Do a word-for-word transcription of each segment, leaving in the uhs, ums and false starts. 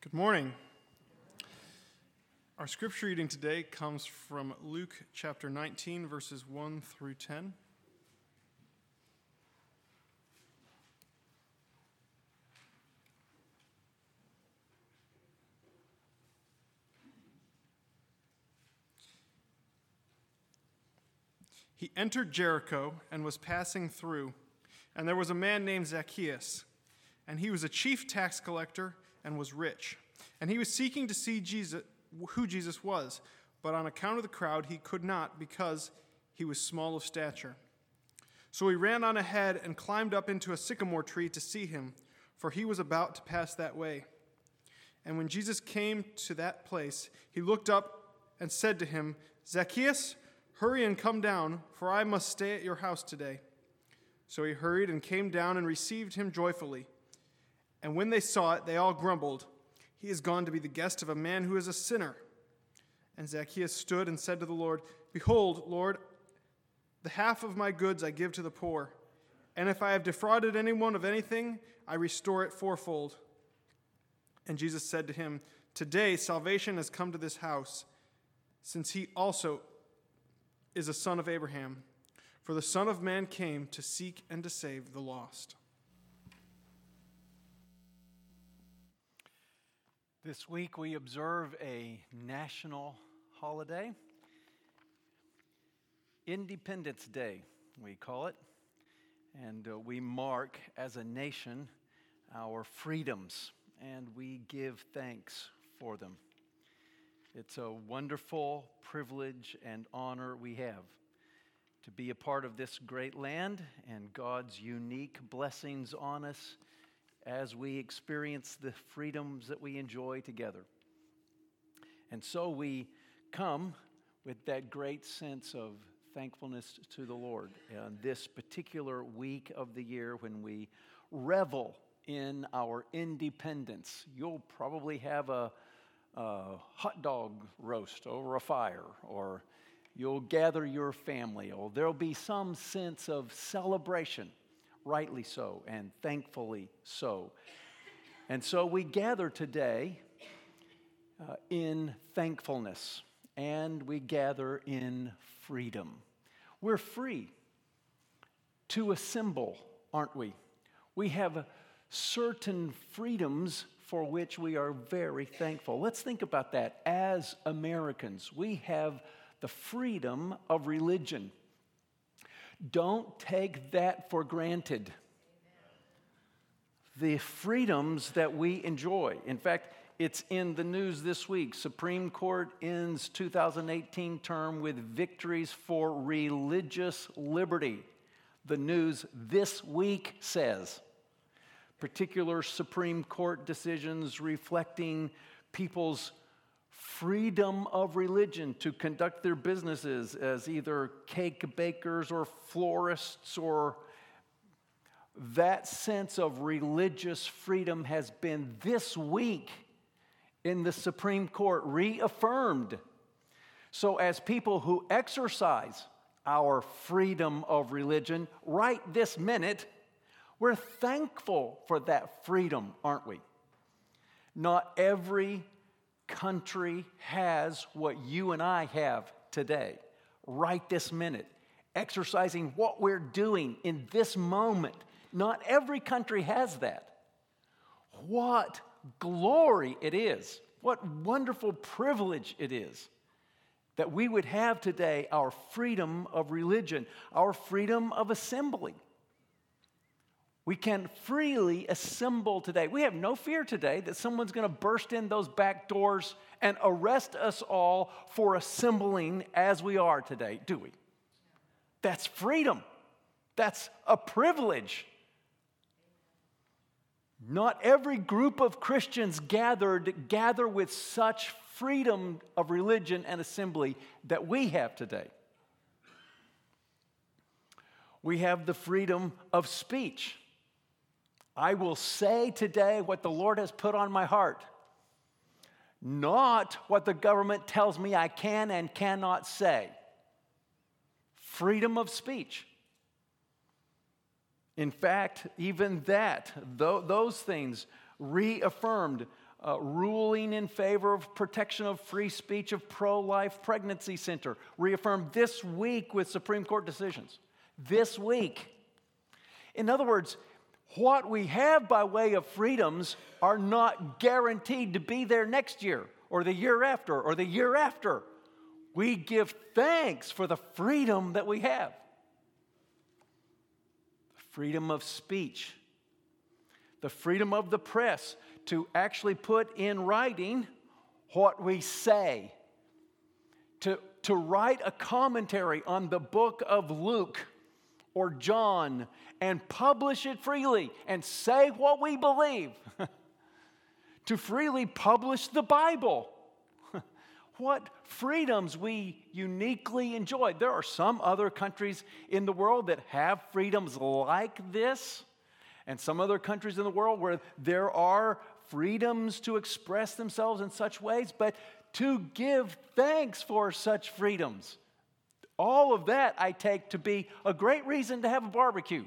Good morning. Our scripture reading today comes from Luke chapter nineteen, verses one through ten. He entered Jericho and was passing through, and there was a man named Zacchaeus, and he was a chief tax collector and was rich. And he was seeking to see Jesus, who Jesus was, but on account of the crowd he could not, because he was small of stature. So he ran on ahead and climbed up into a sycamore tree to see him, for he was about to pass that way. And when Jesus came to that place, he looked up and said to him, "Zacchaeus, hurry and come down, for I must stay at your house today." So he hurried and came down and received him joyfully. And when they saw it, they all grumbled, "He is gone to be the guest of a man who is a sinner." And Zacchaeus stood and said to the Lord, "Behold, Lord, the half of my goods I give to the poor, and if I have defrauded anyone of anything, I restore it fourfold." And Jesus said to him, "Today salvation has come to this house, since he also is a son of Abraham. For the Son of Man came to seek and to save the lost." This week we observe a national holiday, Independence Day, we call it, and uh, we mark as a nation our freedoms, and we give thanks for them. It's a wonderful privilege and honor we have to be a part of this great land and God's unique blessings on us as we experience the freedoms that we enjoy together. And so we come with that great sense of thankfulness to the Lord on this particular week of the year when we revel in our independence. You'll probably have a, a hot dog roast over a fire, or you'll gather your family, or there'll be some sense of celebration. Rightly so, and thankfully so. And so we gather today uh, in thankfulness, and we gather in freedom. We're free to assemble, aren't we? We have certain freedoms for which we are very thankful. Let's think about that. As Americans, we have the freedom of religion. Don't take that for granted. The freedoms that we enjoy. In fact, it's in the news this week. Supreme Court ends two thousand eighteen term with victories for religious liberty. The news this week says. Particular Supreme Court decisions reflecting people's freedom of religion to conduct their businesses as either cake bakers or florists, or that sense of religious freedom has been this week in the Supreme Court reaffirmed. So as people who exercise our freedom of religion right this minute, we're thankful for that freedom, aren't we? Not every country has what you and I have today, right this minute, exercising what we're doing in this moment. Not every country has that. What glory it is, what wonderful privilege it is that we would have today our freedom of religion, our freedom of assembly. We can freely assemble today. We have no fear today that someone's going to burst in those back doors and arrest us all for assembling as we are today, do we? That's freedom. That's a privilege. Not every group of Christians gathered gather with such freedom of religion and assembly that we have today. We have the freedom of speech. I will say today what the Lord has put on my heart, not what the government tells me I can and cannot say. Freedom of speech. In fact, even that, th- those things reaffirmed uh, ruling in favor of protection of free speech of pro-life pregnancy center, reaffirmed this week with Supreme Court decisions. This week. In other words, what we have by way of freedoms are not guaranteed to be there next year or the year after or the year after. We give thanks for the freedom that we have. The freedom of speech, the freedom of the press to actually put in writing what we say, to, to write a commentary on the book of Luke or John and publish it freely and say what we believe, to freely publish the Bible. What freedoms we uniquely enjoy. There are some other countries in the world that have freedoms like this, and some other countries in the world where there are freedoms to express themselves in such ways, but to give thanks for such freedoms. All of that I take to be a great reason to have a barbecue.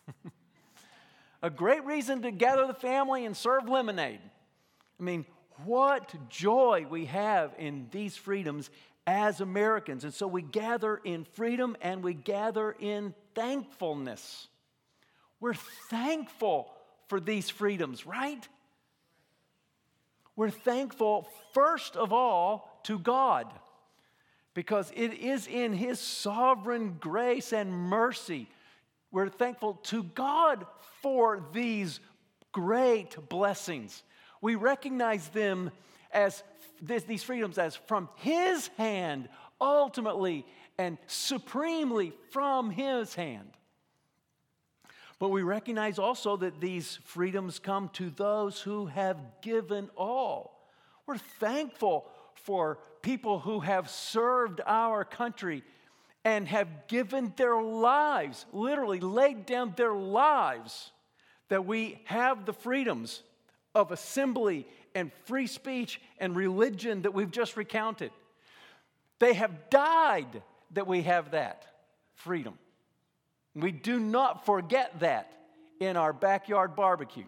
A great reason to gather the family and serve lemonade. I mean, what joy we have in these freedoms as Americans. And so we gather in freedom and we gather in thankfulness. We're thankful for these freedoms, right? We're thankful, first of all, to God, because it is in His sovereign grace and mercy. We're thankful to God for these great blessings. We recognize them as this, these freedoms as from His hand, ultimately and supremely from His hand. But we recognize also that these freedoms come to those who have given all. We're thankful for people who have served our country and have given their lives, literally laid down their lives, that we have the freedoms of assembly and free speech and religion that we've just recounted. They have died that we have that freedom. We do not forget that in our backyard barbecue.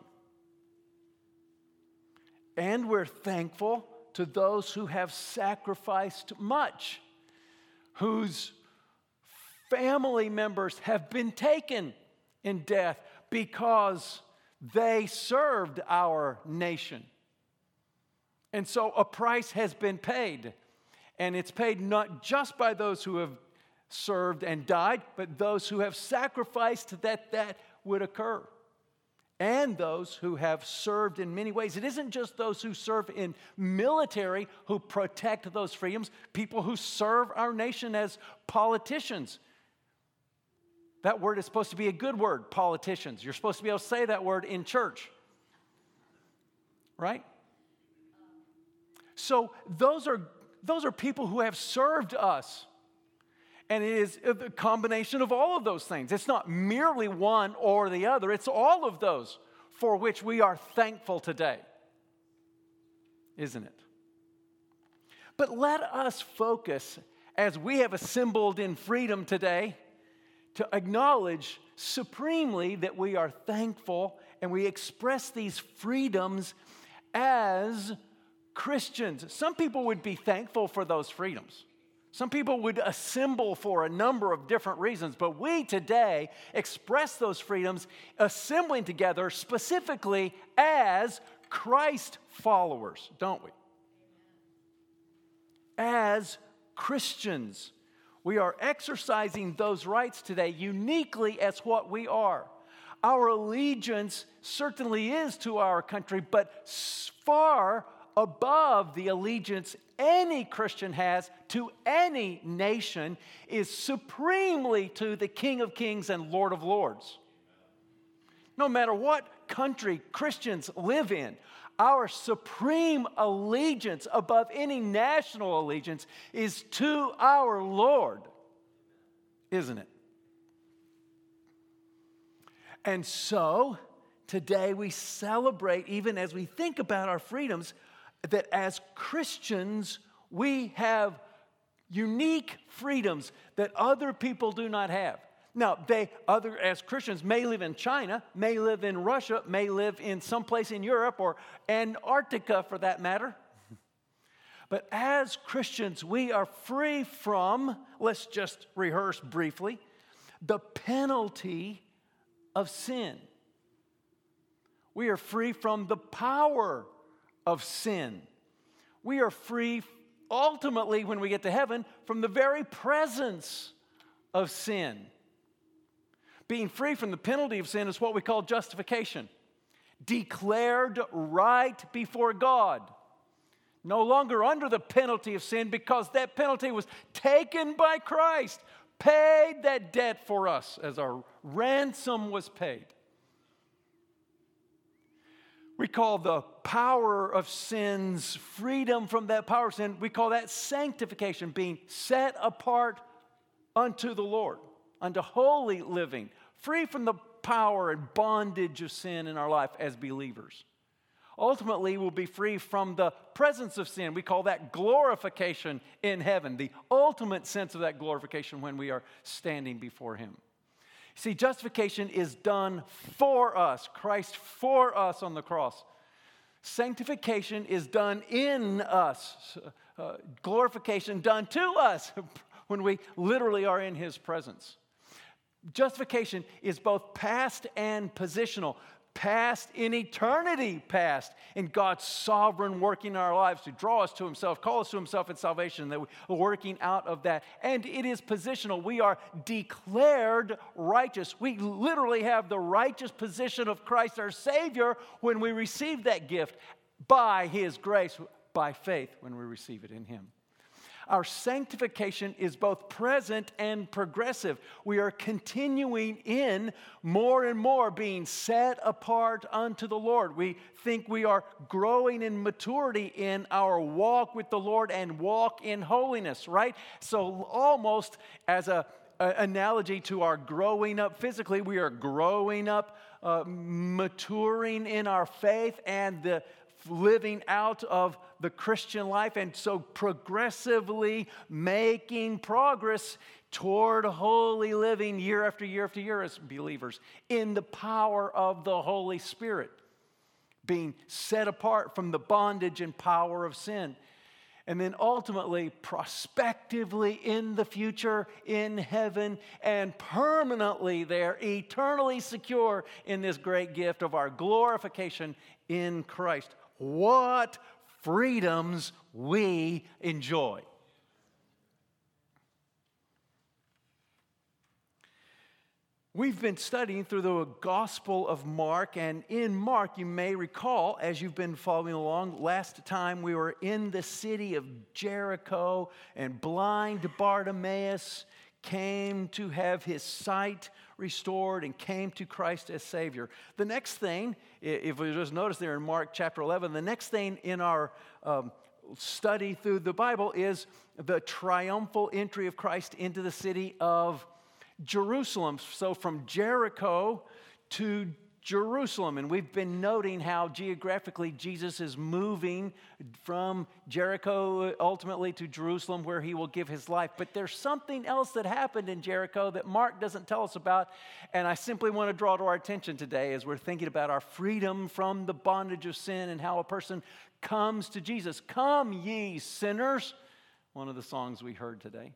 And we're thankful to those who have sacrificed much, whose family members have been taken in death because they served our nation. And so a price has been paid. And it's paid not just by those who have served and died, but those who have sacrificed that that would occur. And those who have served in many ways. It isn't just those who serve in military who protect those freedoms, people who serve our nation as politicians. That word is supposed to be a good word, politicians. You're supposed to be able to say that word in church. Right? So those are, those are people who have served us. And it is a combination of all of those things. It's not merely one or the other. It's all of those for which we are thankful today. Isn't it? But let us focus, as we have assembled in freedom today, to acknowledge supremely that we are thankful and we express these freedoms as Christians. Some people would be thankful for those freedoms. Some people would assemble for a number of different reasons, but we today express those freedoms assembling together specifically as Christ followers, don't we? As Christians. We are exercising those rights today uniquely as what we are. Our allegiance certainly is to our country, but far above the allegiance any Christian has to any nation is supremely to the King of Kings and Lord of Lords. No matter what country Christians live in, our supreme allegiance above any national allegiance is to our Lord, isn't it? And so, today we celebrate, even as we think about our freedoms, that as Christians, we have unique freedoms that other people do not have. Now, they, other as Christians, may live in China, may live in Russia, may live in someplace in Europe or Antarctica for that matter. But as Christians, we are free from, let's just rehearse briefly, the penalty of sin. We are free from the power of sin. We are free, ultimately, when we get to heaven, from the very presence of sin. Being free from the penalty of sin is what we call justification. Declared right before God. No longer under the penalty of sin because that penalty was taken by Christ. Paid that debt for us as our ransom was paid. We call the power of sin's freedom from that power of sin. We call that sanctification, being set apart unto the Lord, unto holy living, free from the power and bondage of sin in our life as believers. Ultimately, we'll be free from the presence of sin. We call that glorification in heaven, the ultimate sense of that glorification when we are standing before Him. See, justification is done for us, Christ for us on the cross. Sanctification is done in us, uh, glorification done to us when we literally are in His presence. Justification is both past and positional. Past in eternity past, in God's sovereign working in our lives to draw us to Himself, call us to Himself in salvation, that we're working out of that. And it is positional. We are declared righteous. We literally have the righteous position of Christ our Savior when we receive that gift by His grace, by faith when we receive it in Him. Our sanctification is both present and progressive. We are continuing in more and more being set apart unto the Lord. We think we are growing in maturity in our walk with the Lord and walk in holiness, right? So almost as a, a analogy to our growing up physically, we are growing up, uh, maturing in our faith and the living out of the Christian life, and so progressively making progress toward holy living year after year after year as believers in the power of the Holy Spirit, being set apart from the bondage and power of sin. And then ultimately, prospectively in the future, in heaven, and permanently there, eternally secure in this great gift of our glorification in Christ. What freedoms we enjoy. We've been studying through the Gospel of Mark, and in Mark, you may recall, as you've been following along, last time we were in the city of Jericho, and blind Bartimaeus came to have his sight restored and came to Christ as Savior. The next thing, if we just notice there in Mark chapter eleven, the next thing in our um, study through the Bible is the triumphal entry of Christ into the city of Jerusalem. So from Jericho to Jerusalem, and we've been noting how geographically Jesus is moving from Jericho ultimately to Jerusalem where He will give His life. But there's something else that happened in Jericho that Mark doesn't tell us about, and I simply want to draw to our attention today as we're thinking about our freedom from the bondage of sin and how a person comes to Jesus. Come ye sinners, one of the songs we heard today.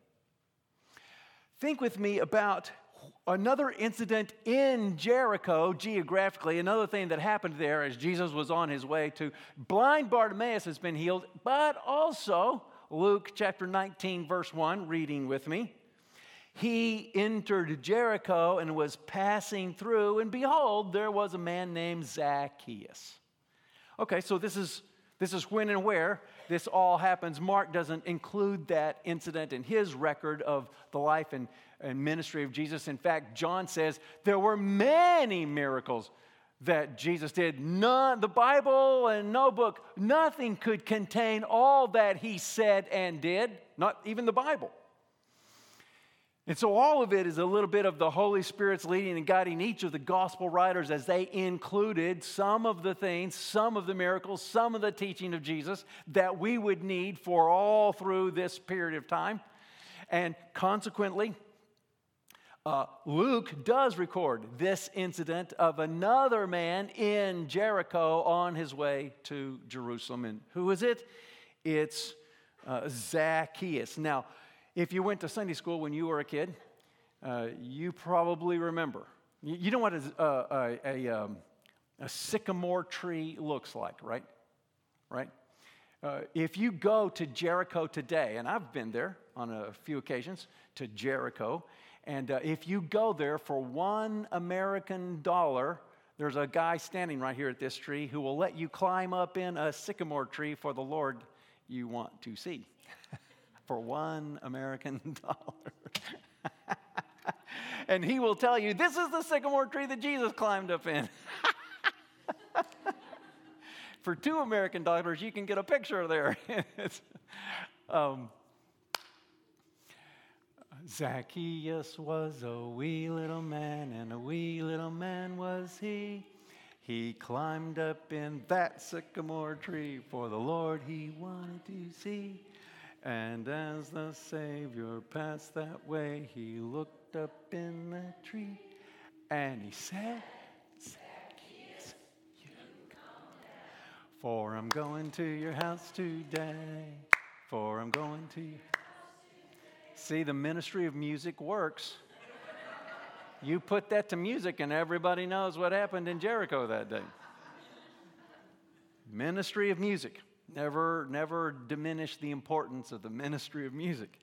Think with me about another incident in Jericho, geographically, another thing that happened there as Jesus was on His way to. Blind Bartimaeus has been healed, but also, Luke chapter nineteen, verse one, reading with me. He entered Jericho and was passing through, and behold, there was a man named Zacchaeus. Okay, so this is This is when and where this all happens. Mark doesn't include that incident in his record of the life and, and ministry of Jesus. In fact, John says there were many miracles that Jesus did. None, the Bible and no book, nothing could contain all that He said and did, not even the Bible. And so all of it is a little bit of the Holy Spirit's leading and guiding each of the gospel writers as they included some of the things, some of the miracles, some of the teaching of Jesus that we would need for all through this period of time. And consequently, Uh, Luke does record this incident of another man in Jericho on his way to Jerusalem. And who is it? It's uh, Zacchaeus. Now, if you went to Sunday school when you were a kid, uh, you probably remember. You, you know what a, a, a, um, a sycamore tree looks like, right? Right? Uh, if you go to Jericho today, and I've been there on a few occasions to Jericho, and uh, if you go there for one American dollar, there's a guy standing right here at this tree who will let you climb up in a sycamore tree for the Lord you want to see for one American dollar. And he will tell you, this is the sycamore tree that Jesus climbed up in. For two American dollars, you can get a picture there. um, Zacchaeus was a wee little man, and a wee little man was he. He climbed up in that sycamore tree for the Lord he wanted to see. And as the Savior passed that way, he looked up in that tree, and he said, Zacchaeus, you come down, for I'm going to your house today, for I'm going to your See, the ministry of music works. You put that to music and everybody knows what happened in Jericho that day. Ministry of music. Never, never diminish the importance of the ministry of music.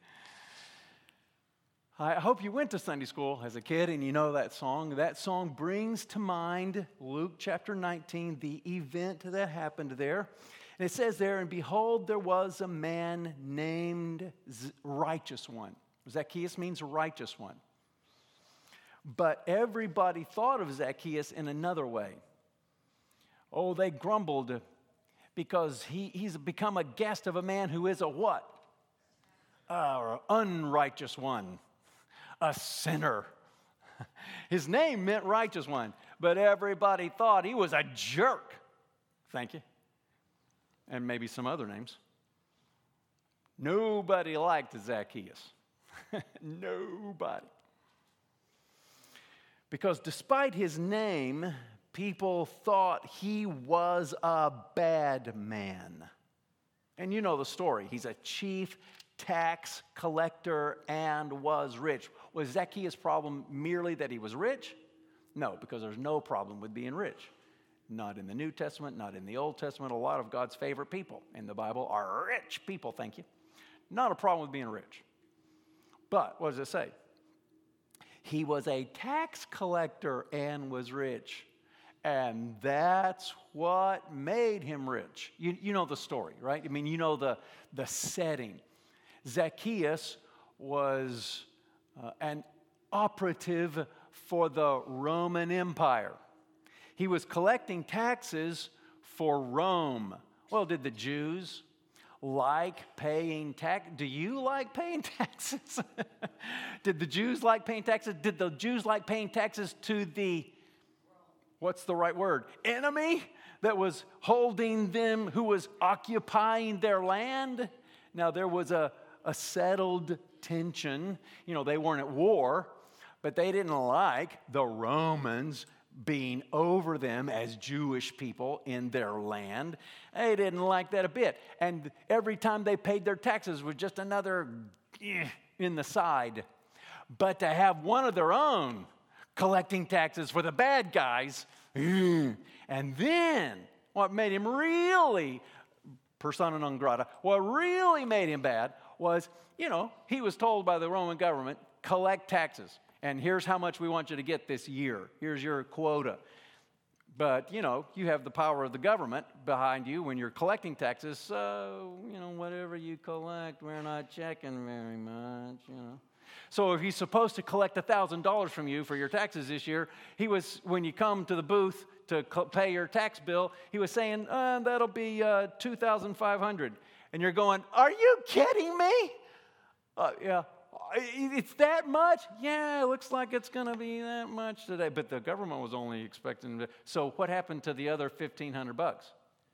I hope you went to Sunday school as a kid and you know that song. That song brings to mind Luke chapter nineteen, the event that happened there. And it says there, and behold, there was a man named Z- Righteous One. Zacchaeus means righteous one. But everybody thought of Zacchaeus in another way. Oh, they grumbled because he, he's become a guest of a man who is a what? Uh, unrighteous one. A sinner. His name meant righteous one, but everybody thought he was a jerk. Thank you. And maybe some other names. Nobody liked Zacchaeus. Nobody. Because despite his name, people thought he was a bad man. And you know the story. He's a chief tax collector and was rich. Was Zacchaeus' problem merely that he was rich? No, because there's no problem with being rich. Not in the New Testament, not in the Old Testament. A lot of God's favorite people in the Bible are rich people, thank you. Not a problem with being rich. But what does it say? He was a tax collector and was rich. And that's what made him rich. You, you know the story, right? I mean, you know the, the setting. Zacchaeus was uh, an operative for the Roman Empire. He was collecting taxes for Rome. Well, did the Jews like paying tax? Do you like paying taxes? Did the Jews like paying taxes? Did the Jews like paying taxes to the, what's the right word? Enemy that was holding them, who was occupying their land? Now, there was a, a settled tension. You know, they weren't at war, but they didn't like the Romans being over them as Jewish people in their land. They didn't like that a bit. And every time they paid their taxes was just another eh, in the side. But to have one of their own collecting taxes for the bad guys, and then what made him really persona non grata, what really made him bad was, you know, he was told by the Roman government, collect taxes. And here's how much we want you to get this year. Here's your quota. But, you know, you have the power of the government behind you when you're collecting taxes. So, you know, whatever you collect, we're not checking very much, you know. So if he's supposed to collect one thousand dollars from you for your taxes this year, he was, when you come to the booth to pay your tax bill, he was saying, uh, that'll be uh, two thousand five hundred dollars. And you're going, are you kidding me? Uh, yeah. It's that much? Yeah, it looks like it's going to be that much today. But the government was only expecting to. So what happened to the other fifteen hundred bucks?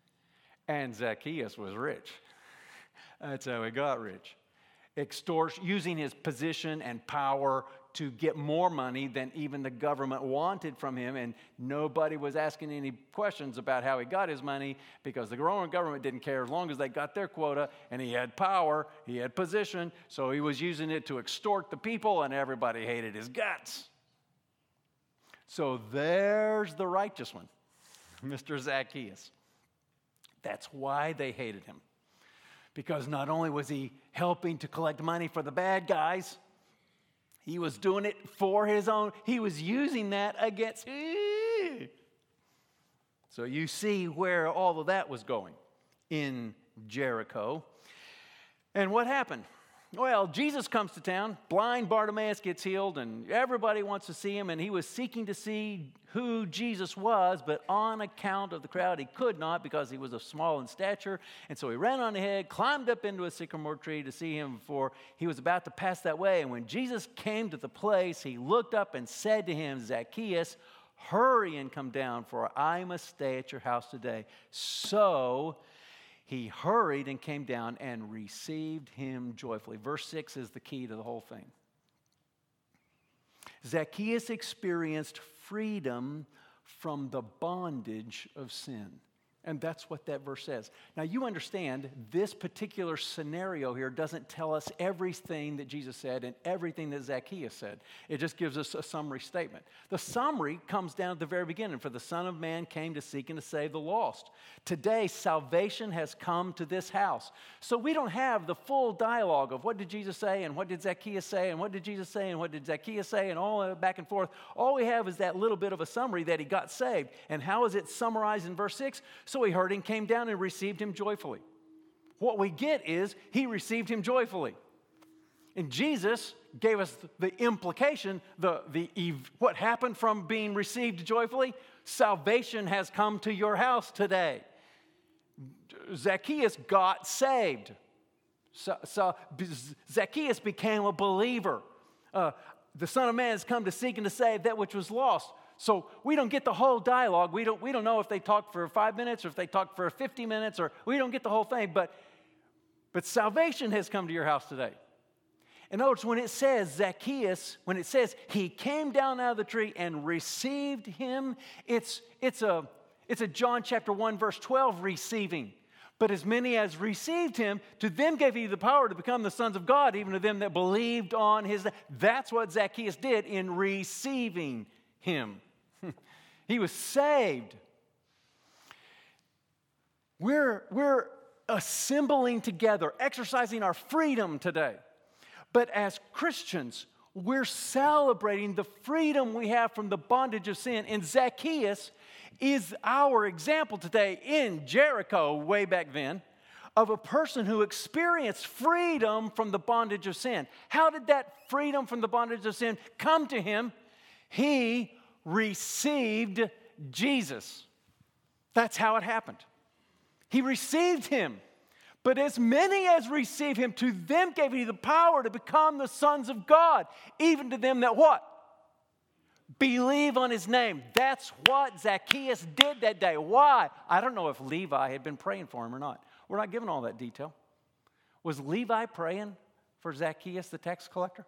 And Zacchaeus was rich. That's how he got rich. Extortion, using his position and power to get more money than even the government wanted from him, and nobody was asking any questions about how he got his money because the Roman government didn't care as long as they got their quota, and he had power, he had position, so he was using it to extort the people, and everybody hated his guts. So there's the righteous one, Mister Zacchaeus. That's why they hated him. Because not only was he helping to collect money for the bad guys, he was doing it for his own. He was using that against. So you see where all of that was going in Jericho. And what happened? Well, Jesus comes to town, blind Bartimaeus gets healed, and everybody wants to see him, and he was seeking to see who Jesus was, but on account of the crowd, he could not because he was of small in stature, and so he ran on ahead, climbed up into a sycamore tree to see him before he was about to pass that way, and when Jesus came to the place, he looked up and said to him, Zacchaeus, hurry and come down, for I must stay at your house today. So he hurried and came down and received him joyfully. Verse six is the key to the whole thing. Zacchaeus experienced freedom from the bondage of sin. And that's what that verse says. Now, you understand this particular scenario here doesn't tell us everything that Jesus said and everything that Zacchaeus said. It just gives us a summary statement. The summary comes down at the very beginning. For the Son of Man came to seek and to save the lost. Today, salvation has come to this house. So we don't have the full dialogue of what did Jesus say and what did Zacchaeus say and what did Jesus say and what did Zacchaeus say and all that back and forth. All we have is that little bit of a summary that he got saved. And how is it summarized in verse six? So he heard and came down and received him joyfully. What we get is he received him joyfully. And Jesus gave us the implication, the, the what happened from being received joyfully. Salvation has come to your house today. Zacchaeus got saved. So, so Zacchaeus became a believer. Uh, the Son of Man has come to seek and to save that which was lost. So we don't get the whole dialogue. We don't, we don't know if they talked for five minutes or if they talked for fifty minutes, or we don't get the whole thing. But, but salvation has come to your house today. In other words, when it says Zacchaeus, when it says he came down out of the tree and received him, it's, it's, a, it's a John chapter one, verse twelve receiving. But as many as received him, to them gave he the power to become the sons of God, even to them that believed on his name. That's what Zacchaeus did in receiving him. He was saved. We're, we're assembling together, exercising our freedom today. But as Christians, we're celebrating the freedom we have from the bondage of sin. And Zacchaeus is our example today in Jericho, way back then, of a person who experienced freedom from the bondage of sin. How did that freedom from the bondage of sin come to him? He received Jesus. That's how it happened. He received him. But as many as receive him, to them gave he the power to become the sons of God, even to them that what? Believe on his name. That's what Zacchaeus did that day. Why? I don't know if Levi had been praying for him or not. We're not given all that detail. Was Levi praying for Zacchaeus, the tax collector?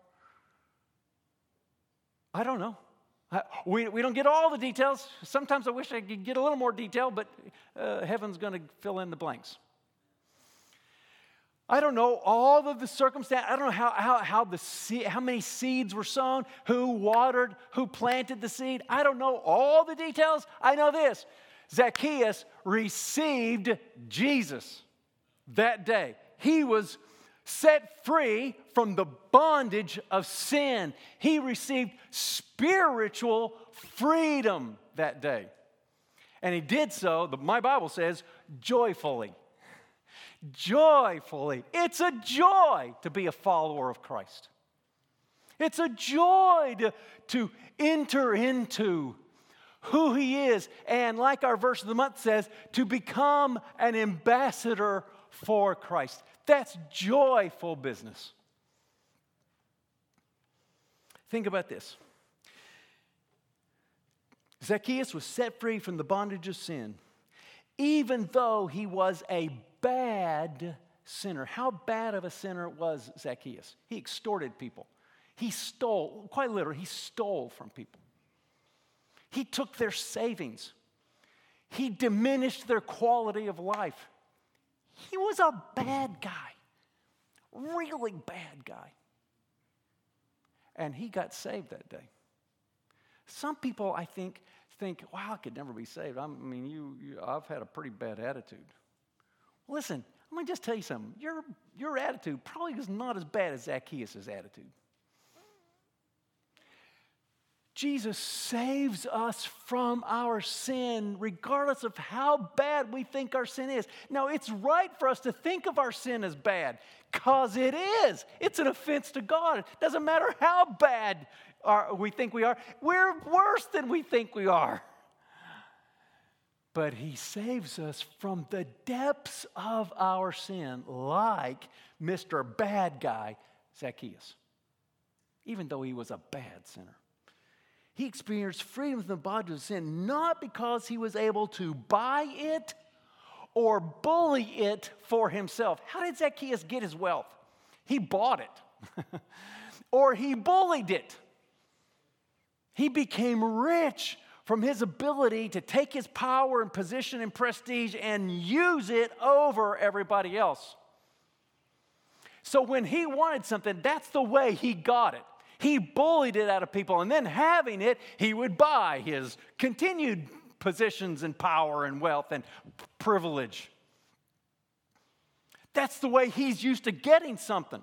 I don't know. We, we don't get all the details. Sometimes I wish I could get a little more detail, but uh, heaven's going to fill in the blanks. I don't know all of the circumstance. I don't know how, how, how, the seed, how many seeds were sown, who watered, who planted the seed. I don't know all the details. I know this. Zacchaeus received Jesus that day. He was set free from the bondage of sin. He received spiritual freedom that day. And he did so, the, my Bible says, joyfully. Joyfully. It's a joy to be a follower of Christ. It's a joy to, to enter into who he is. And like our verse of the month says, to become an ambassador for Christ. That's joyful business. Think about this. Zacchaeus was set free from the bondage of sin, even though he was a bad sinner. How bad of a sinner was Zacchaeus? He extorted people. He stole, quite literally, he stole from people. He took their savings. He diminished their quality of life. He was a bad guy, really bad guy. And he got saved that day. Some people, I think, think, wow, I could never be saved. I'm, I mean, you, you, I've had a pretty bad attitude. Listen, let me just tell you something. Your, your attitude probably is not as bad as Zacchaeus' attitude. Jesus saves us from our sin, regardless of how bad we think our sin is. Now, it's right for us to think of our sin as bad, because it is. It's an offense to God. It doesn't matter how bad our, we think we are. We're worse than we think we are. But he saves us from the depths of our sin, like Mister Bad Guy, Zacchaeus, even though he was a bad sinner. He experienced freedom from the bondage of sin, not because he was able to buy it or bully it for himself. How did Zacchaeus get his wealth? He bought it. Or he bullied it. He became rich from his ability to take his power and position and prestige and use it over everybody else. So when he wanted something, that's the way he got it. He bullied it out of people, and then having it, he would buy his continued positions and power and wealth and privilege. That's the way he's used to getting something.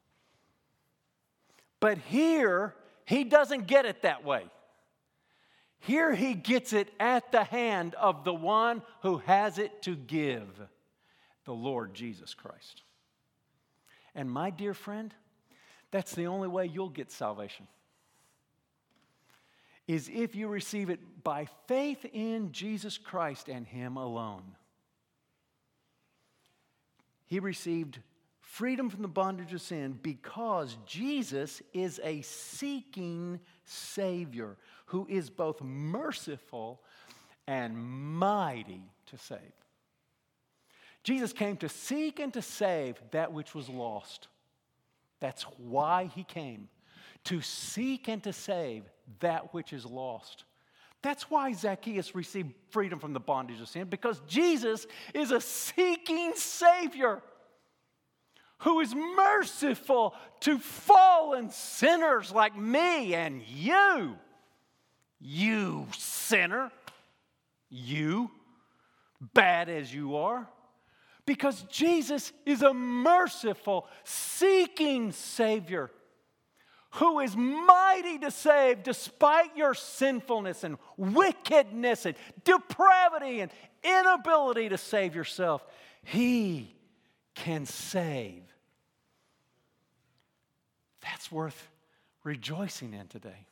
But here, he doesn't get it that way. Here he gets it at the hand of the one who has it to give, the Lord Jesus Christ. And my dear friend, that's the only way you'll get salvation, is if you receive it by faith in Jesus Christ and Him alone. He received freedom from the bondage of sin because Jesus is a seeking Savior who is both merciful and mighty to save. Jesus came to seek and to save that which was lost. That's why he came, to seek and to save that which is lost. That's why Zacchaeus received freedom from the bondage of sin, because Jesus is a seeking Savior who is merciful to fallen sinners like me and you. You sinner. You, bad as you are. Because Jesus is a merciful, seeking Savior who is mighty to save despite your sinfulness and wickedness and depravity and inability to save yourself. He can save. That's worth rejoicing in today.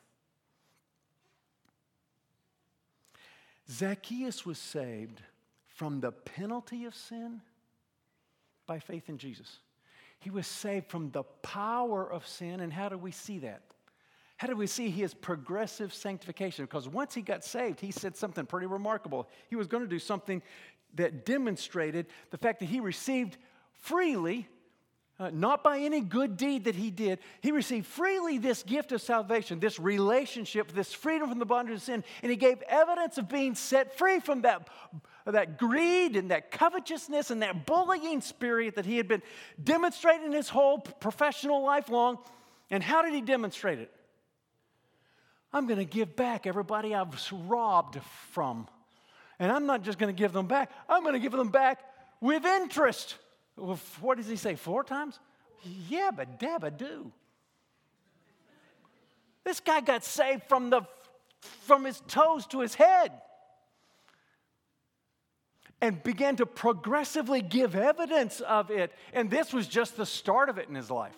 Zacchaeus was saved from the penalty of sin by faith in Jesus. He was saved from the power of sin. And how do we see that? How do we see his progressive sanctification? Because once he got saved, he said something pretty remarkable. He was going to do something that demonstrated the fact that he received freely, uh, not by any good deed that he did. He received freely this gift of salvation, this relationship, this freedom from the bondage of sin, and he gave evidence of being set free from that, that greed and that covetousness and that bullying spirit that he had been demonstrating his whole professional life long. And how did he demonstrate it? I'm going to give back everybody I've robbed from. And I'm not just going to give them back. I'm going to give them back with interest. What does he say, four times? Yeah, but dabba do. This guy got saved from, the, from his toes to his head and began to progressively give evidence of it. And this was just the start of it in his life.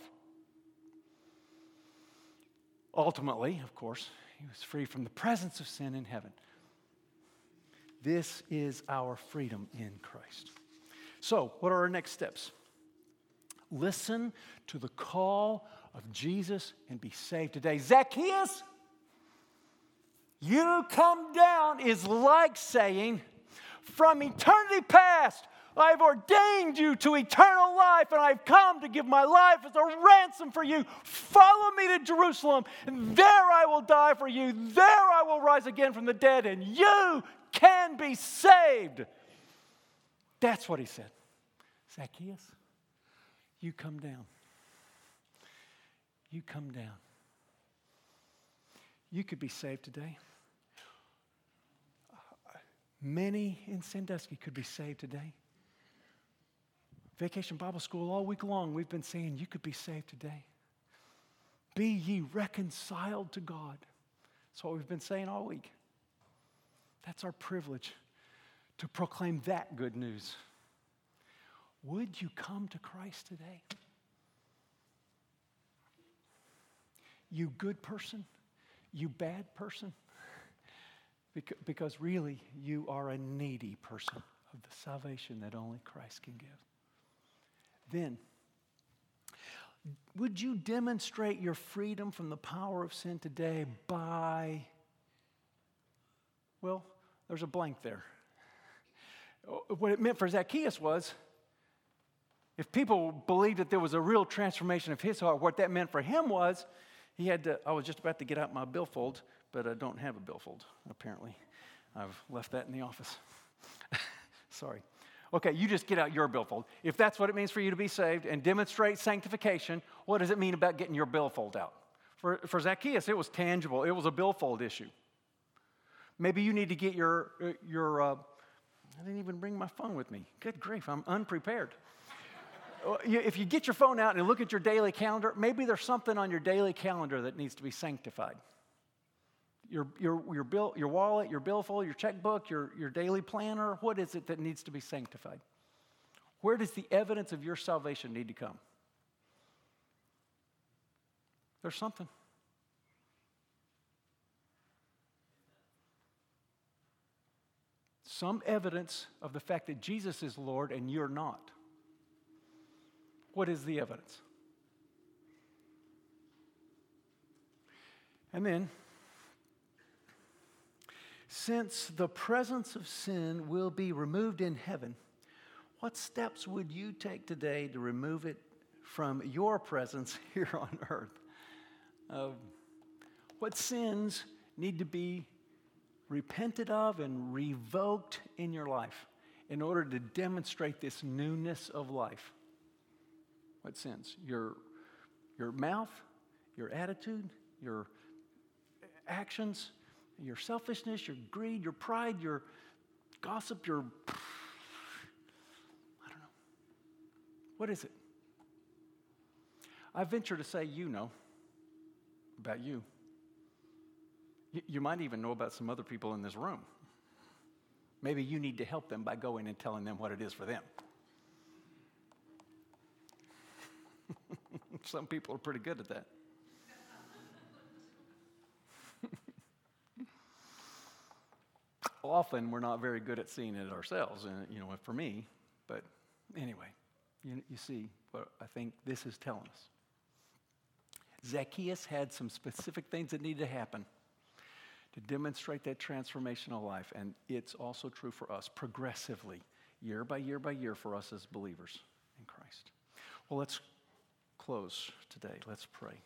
Ultimately, of course, he was free from the presence of sin in heaven. This is our freedom in Christ. So, what are our next steps? Listen to the call of Jesus and be saved today. Zacchaeus, you come down is like saying, from eternity past, I've ordained you to eternal life. life, and I've come to give my life as a ransom for you. Follow me to Jerusalem, and there I will die for you. There I will rise again from the dead, and you can be saved. That's what he said. Zacchaeus, you come down. You come down. You could be saved today. Many in Sandusky could be saved today. Vacation Bible School all week long, we've been saying you could be saved today. Be ye reconciled to God. That's what we've been saying all week. That's our privilege, to proclaim that good news. Would you come to Christ today? You good person, you bad person, because really you are a needy person of the salvation that only Christ can give. Then, would you demonstrate your freedom from the power of sin today by, well, there's a blank there. What it meant for Zacchaeus was, if people believed that there was a real transformation of his heart, what that meant for him was, he had to, I was just about to get out my billfold, but I don't have a billfold, apparently. I've left that in the office. Sorry. Okay, you just get out your billfold. If that's what it means for you to be saved and demonstrate sanctification, what does it mean about getting your billfold out? For, for Zacchaeus, it was tangible. It was a billfold issue. Maybe you need to get your, your uh, I didn't even bring my phone with me. Good grief, I'm unprepared. If you get your phone out and look at your daily calendar, maybe there's something on your daily calendar that needs to be sanctified. Your, your, your, bill, your wallet, your billfold, your checkbook, your, your daily planner, what is it that needs to be sanctified? Where does the evidence of your salvation need to come? There's something. Some evidence of the fact that Jesus is Lord and you're not. What is the evidence? And then, since the presence of sin will be removed in heaven, what steps would you take today to remove it from your presence here on earth? Uh, what sins need to be repented of and revoked in your life in order to demonstrate this newness of life? What sins? Your, your mouth, your attitude, your actions, your selfishness, your greed, your pride, your gossip, your, I don't know. What is it? I venture to say you know about you. You, you might even know about some other people in this room. Maybe you need to help them by going and telling them what it is for them. Some people are pretty good at that. Often we're not very good at seeing it ourselves, and you know, for me. But anyway, you, you see what I think this is telling us. Zacchaeus had some specific things that needed to happen to demonstrate that transformational life, and it's also true for us progressively, year by year by year, for us as believers in Christ. Well, let's close today. Let's pray.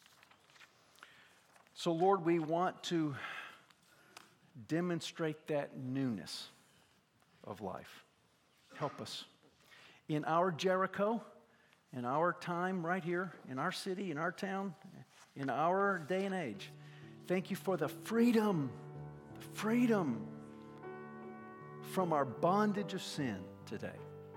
So, Lord, we want to demonstrate that newness of life. Help us. In our Jericho, in our time right here, in our city, in our town, in our day and age, thank you for the freedom, the freedom from our bondage of sin today.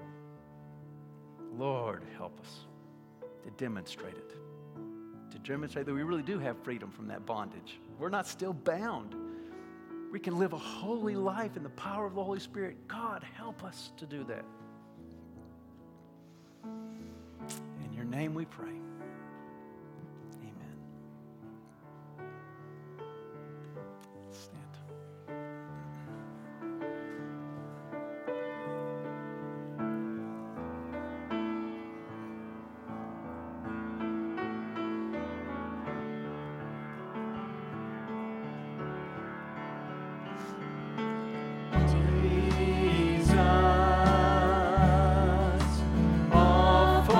Lord, help us to demonstrate it, to demonstrate that we really do have freedom from that bondage. We're not still bound. We can live a holy life in the power of the Holy Spirit. God, help us to do that. In your name we pray. Amen. Stand. All for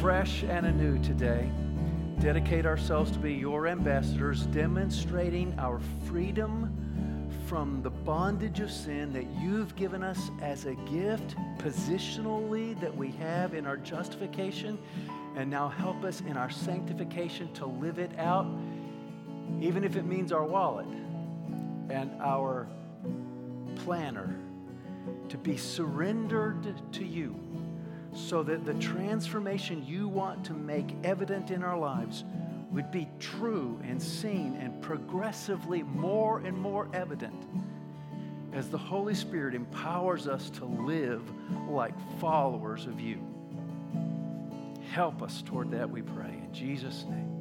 afresh and anew today, dedicate ourselves to be your ambassadors, demonstrating our freedom from the bondage of sin that you've given us as a gift, positionally, that we have in our justification, and now help us in our sanctification to live it out, even if it means our wallet and our planner, to be surrendered to you, so that the transformation you want to make evident in our lives would be true and seen and progressively more and more evident as the Holy Spirit empowers us to live like followers of you. Help us toward that, we pray, in Jesus' name.